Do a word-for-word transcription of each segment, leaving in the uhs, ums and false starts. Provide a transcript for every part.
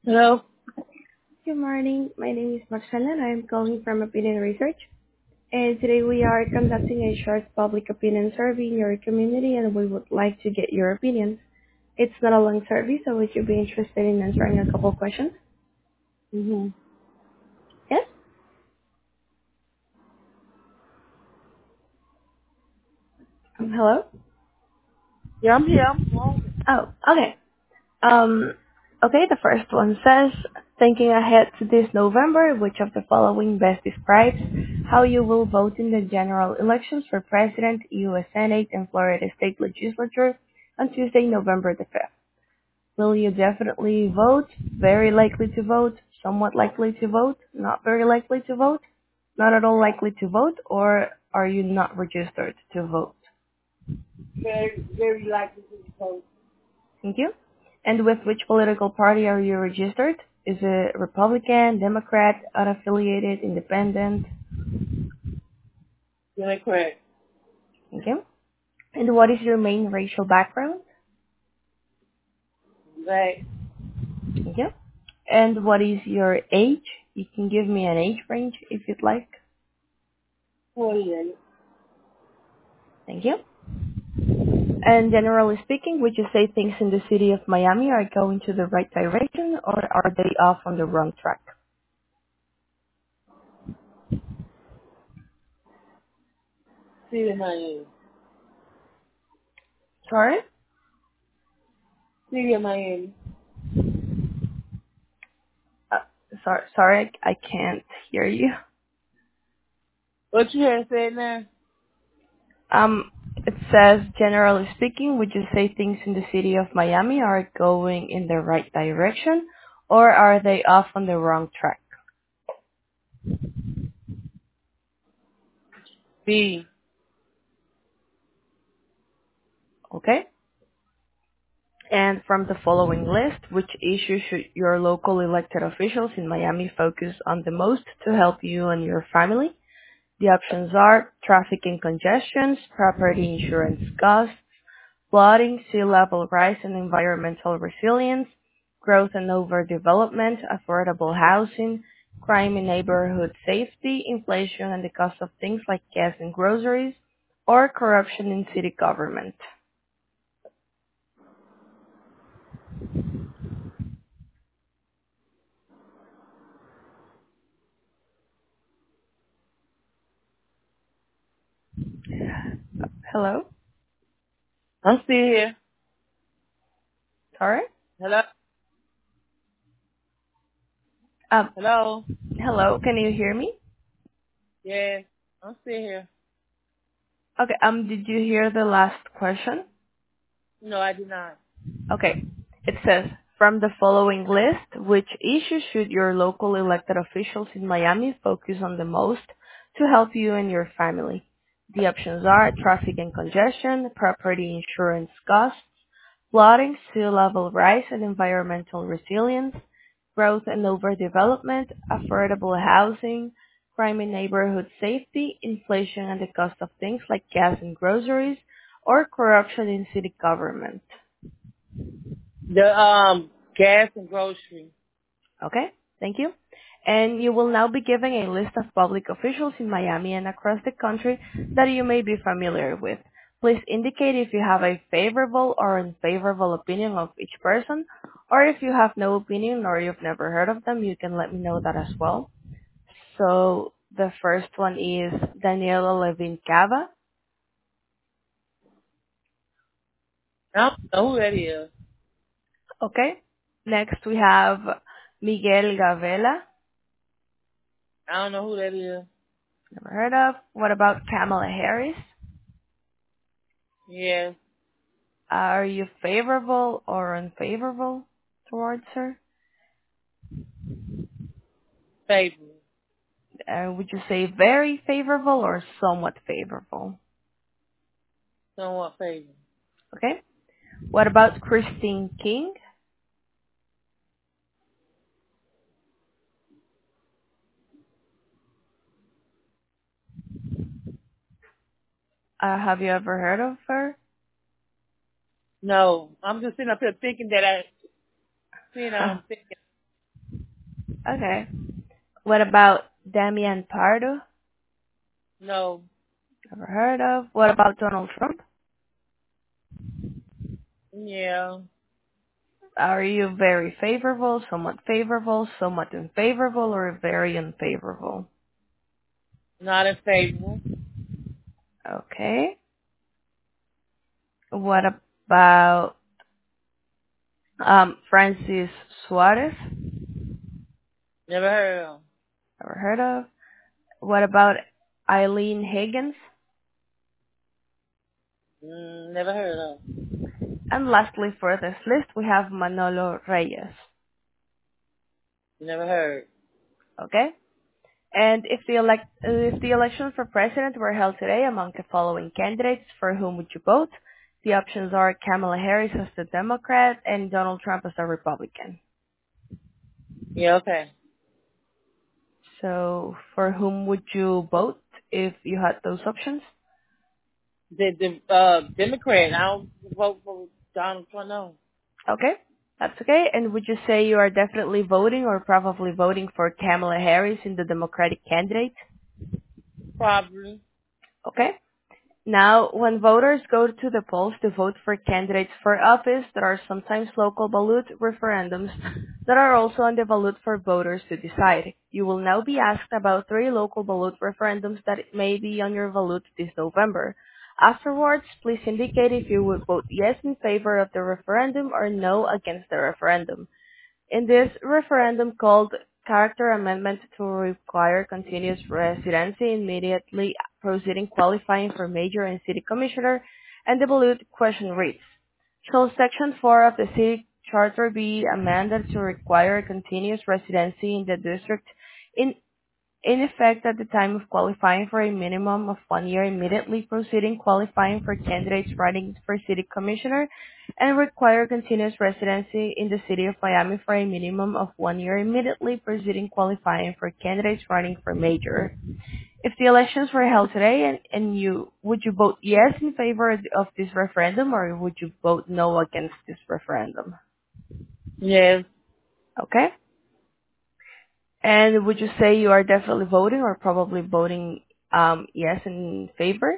Hello? Good morning. My name is Marcela, and I'm calling from Opinion Research. And today we are conducting a short public opinion survey in your community, and we would like to get your opinions. It's not a long survey, so would you be interested in answering a couple questions? Mm-hmm. Yes? Um, hello? Yeah, I'm here. I'm home. Oh, okay. Um, okay, the first one says, thinking ahead to this November, which of the following best describes how you will vote in the general elections for President, U S Senate, and Florida State Legislature on Tuesday, November the fifth? Will you definitely vote? Very likely to vote? Somewhat likely to vote? Not very likely to vote? Not at all likely to vote? Or are you not registered to vote? Very, very likely to vote. Thank you. And with which political party are you registered? Is it Republican, Democrat, unaffiliated, independent? Democrat. Thank you. And what is your main racial background? Black. Thank you. And what is your age? You can give me an age range if you'd like. forty-eight. Thank you. And generally speaking, would you say things in the city of Miami are going to the right direction or are they off on the wrong track? City of Miami. Sorry? City of Miami. Uh, sorry, sorry, I can't hear you. What you had said now? Um, it says, generally speaking, would you say things in the city of Miami are going in the right direction or are they off on the wrong track? B. Okay? And from the following list, which issue should your local elected officials in Miami focus on the most to help you and your family? The options are traffic and congestions, property insurance costs, flooding, sea level rise and environmental resilience, growth and overdevelopment, affordable housing, crime and neighborhood safety, inflation and the cost of things like gas and groceries, or corruption in city government. Hello? I'm still here. Sorry? Hello? Um, Hello? hello, can you hear me? Yes. I'm still here. Okay, um, did you hear the last question? No, I did not. Okay. It says, from the following list, which issues should your local elected officials in Miami focus on the most to help you and your family? The options are traffic and congestion, property insurance costs, flooding, sea level rise and environmental resilience, growth and overdevelopment, affordable housing, crime and neighborhood safety, inflation and the cost of things like gas and groceries, or corruption in city government. The, um, gas and grocery. Okay, thank you. And you will now be given a list of public officials in Miami and across the country that you may be familiar with. Please indicate if you have a favorable or unfavorable opinion of each person, or if you have no opinion or you've never heard of them, you can let me know that as well. So the first one is Daniela Levin Cava. I don't know who that is. Okay. Next we have Miguel Gavela. I don't know who that is. Never heard of. What about Kamala Harris? Yes. Are you favorable or unfavorable towards her? Favorable. Uh, would you say very favorable or somewhat favorable? Somewhat favorable. Okay. What about Christine King? Uh, have you ever heard of her? No. I'm just sitting up here thinking that I, you know, I'm thinking. Okay. What about Damian Pardo? No. Never heard of. What about Donald Trump? Yeah. Are you very favorable, somewhat favorable, somewhat unfavorable, or very unfavorable? Not in favor. Okay. What about um, Francis Suarez? Never heard of. Never heard of. What about Eileen Higgins? Mm, never heard of. And lastly, for this list, we have Manolo Reyes. Never heard. Okay? And if the elect if the elections for president were held today among the following candidates, for whom would you vote? The options are Kamala Harris as the Democrat and Donald Trump as a Republican. Yeah, okay. So for whom would you vote if you had those options? The the uh Democrat. I don't vote for Donald Trump. No. Okay, that's okay. And would you say you are definitely voting or probably voting for Kamala Harris in the Democratic candidate? Probably. Okay. Now, when voters go to the polls to vote for candidates for office, there are sometimes local ballot referendums that are also on the ballot for voters to decide. You will now be asked about three local ballot referendums that may be on your ballot this November. Afterwards, please indicate if you would vote yes in favor of the referendum or no against the referendum. In this referendum called Character Amendment to require continuous residency immediately proceeding qualifying for mayor and city commissioner, and the ballot question reads, shall Section four of the city charter be amended to require continuous residency in the district in in effect at the time of qualifying for a minimum of one year immediately preceding qualifying for candidates running for city commissioner and require continuous residency in the city of Miami for a minimum of one year immediately preceding qualifying for candidates running for mayor. If the elections were held today and, and you would you vote yes in favor of this referendum or would you vote no against this referendum? Yes. Okay? And would you say you are definitely voting or probably voting um, yes in favor?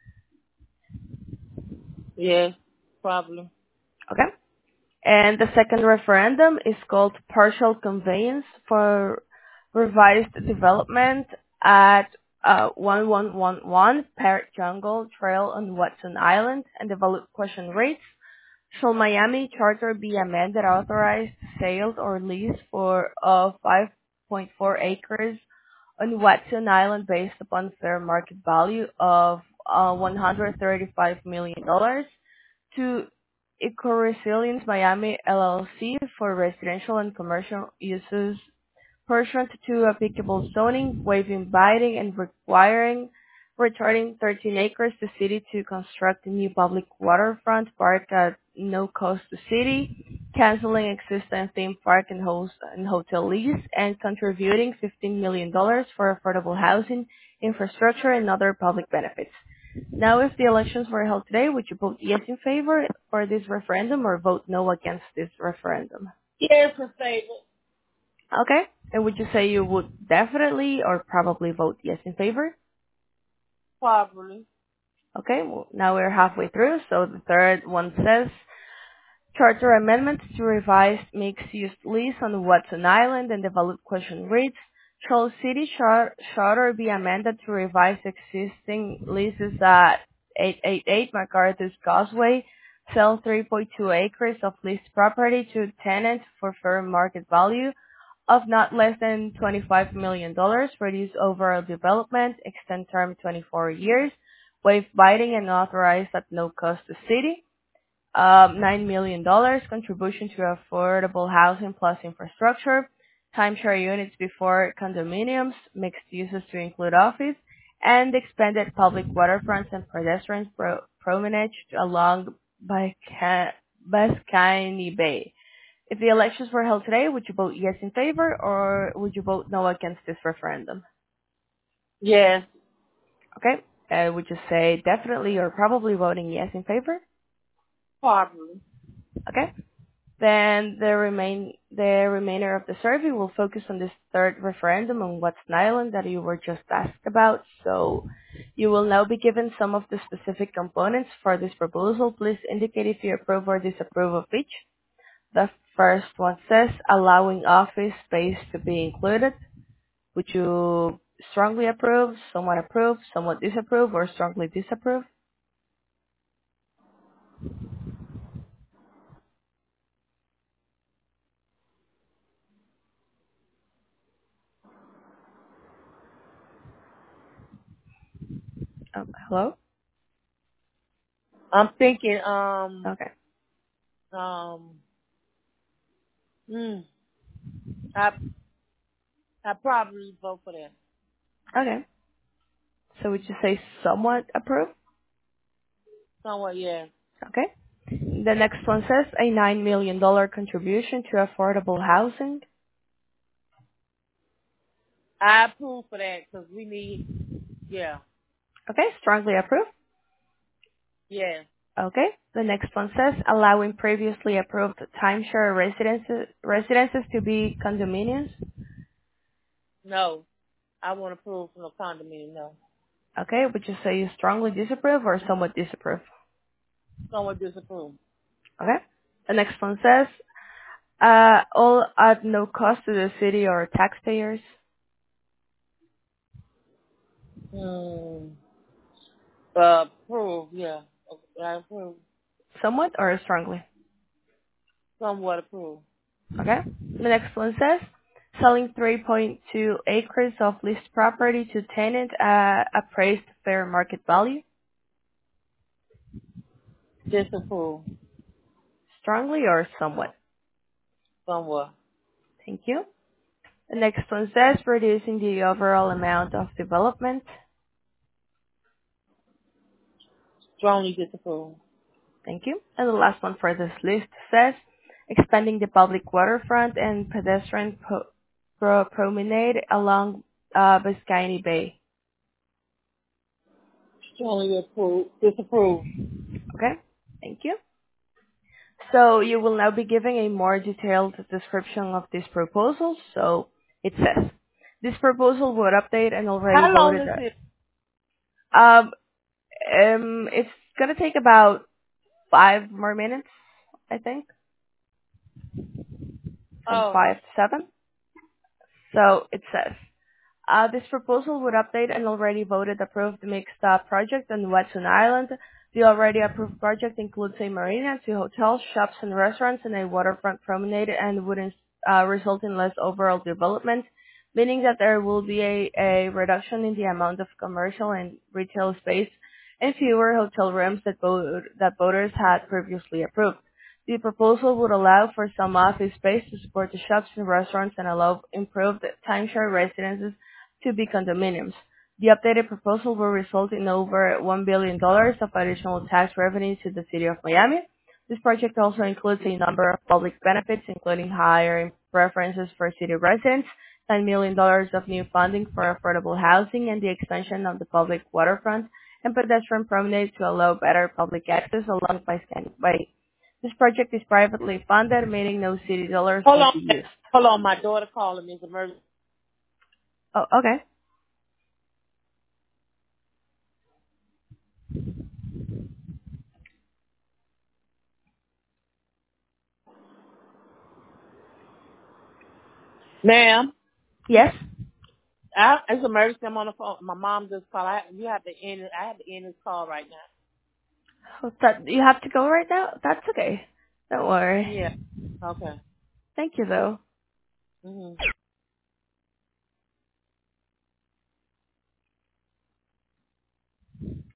Yes. Probably. Okay. And the second referendum is called Partial Conveyance for Revised Development at uh, one one one one Parrot Jungle Trail on Watson Island. And the valid question reads, shall Miami Charter be amended, authorized, sales, or lease for uh, five point four acres on Watson Island based upon fair market value of uh, one hundred thirty-five million dollars to Eco-Resilience Miami L L C for residential and commercial uses pursuant to applicable zoning, waiving binding and requiring returning thirteen acres to city to construct a new public waterfront park at no cost to city, canceling existing theme park and, host, and hotel lease, and contributing fifteen million dollars for affordable housing, infrastructure, and other public benefits. Now, if the elections were held today, would you vote yes in favor for this referendum or vote no against this referendum? Yes, in favor. Okay. And would you say you would definitely or probably vote yes in favor? Probably. Okay. Well, now we're halfway through. So the third one says, Charter Amendment to revise mixed-use lease on Watson Island, and the valid question reads, shall City char- Charter be amended to revise existing leases at eight eighty-eight MacArthur's Causeway, sell three point two acres of leased property to tenants for fair market value of not less than twenty-five million dollars, reduce overall development, extend term twenty-four years, waive binding and authorized at no cost to city, um, nine million dollars contribution to affordable housing plus infrastructure, timeshare units before condominiums, mixed uses to include office, and expanded public waterfronts and pedestrian pro- promenade along Bisca- Biscayne Bay. If the elections were held today, would you vote yes in favor or would you vote no against this referendum? Yes. Okay. Uh, would you say definitely or probably voting yes in favor? Probably. Okay. Then the remain the remainder of the survey will focus on this third referendum on Watson Island that you were just asked about. So you will now be given some of the specific components for this proposal. Please indicate if you approve or disapprove of each. The first one says allowing office space to be included. Would you strongly approve, somewhat approve, somewhat disapprove, or strongly disapprove? Um, hello? I'm thinking, um, Okay. um, mm, I, I probably vote for that. Okay. So would you say somewhat approve? Somewhat, yeah. Okay. The next one says a nine million dollars contribution to affordable housing. I approve for that because we need, yeah, Okay. Strongly approve. yeah. Okay. The next one says allowing previously approved timeshare residences, residences to be condominiums. No, I won't approve for no condominium, no. Okay. Would you say you strongly disapprove or somewhat disapprove? Somewhat disapprove. Okay. The next one says uh, all at no cost to the city or taxpayers. Hmm. Uh, approve, yeah. I approve. Somewhat or strongly? Somewhat approve. Okay. The next one says selling three point two acres of leased property to tenant at appraised fair market value. Disapprove. Strongly or somewhat? Somewhat. Thank you. The next one says reducing the overall amount of development. Strongly disapprove. Thank you. And the last one for this list says expanding the public waterfront and pedestrian pro- pro- promenade along uh, Biscayne Bay. Strongly approve. Disapprove. Okay. Thank you. So you will now be giving a more detailed description of this proposal. So it says, this proposal would update an already How long voted. is it? Um, um, it's gonna take about five more minutes, I think, from Oh, five to seven. So it says, Uh, this proposal would update an already voted approved mixed-up project on Watson Island. The already approved project includes a marina, two hotels, shops and restaurants, and a waterfront promenade, and would uh, result in less overall development, meaning that there will be a, a reduction in the amount of commercial and retail space and fewer hotel rooms that, vote, that voters had previously approved. The proposal would allow for some office space to support the shops and restaurants and allow improved timeshare residences to be condominiums. The updated proposal will result in over one billion dollars of additional tax revenue to the city of Miami. This project also includes a number of public benefits, including higher preferences for city residents, ten million dollars of new funding for affordable housing, and the expansion of the public waterfront and pedestrian promenade to allow better public access along Biscayne Bay. This project is privately funded, meaning no city dollars hold will on. be used. Hold on. My daughter calling me. It's emergency. Oh, okay. Ma'am, Yes? I, it's emergency. I'm on the phone. My mom just called. I, you have to end it. I have to end this call right now. Oh, that you have to go right now? That's okay. Don't worry. Yeah. Okay. Thank you though. Mhm.